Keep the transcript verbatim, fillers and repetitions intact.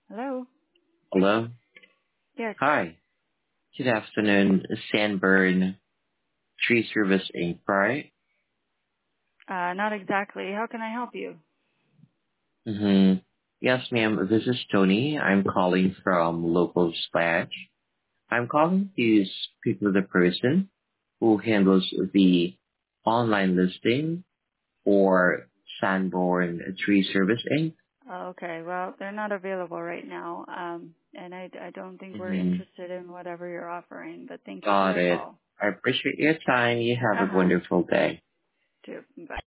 Hello? Hello. Yes. Hi. Good afternoon. Sanborn Tree Service Incorporated, right? Uh, not exactly. How can I help you? Mm-hmm. Yes, ma'am. This is Tony. I'm calling from Local Splash. I'm calling to speak with the person who handles the online listing for Sanborn Tree Service Incorporated. Oh, okay. Well, they're not available right now. Um, and I, I don't think we're Mm-hmm. interested in whatever you're offering, but thank you for Got your it. call. I appreciate your time. You have a Uh-huh. wonderful day. Too. Bye.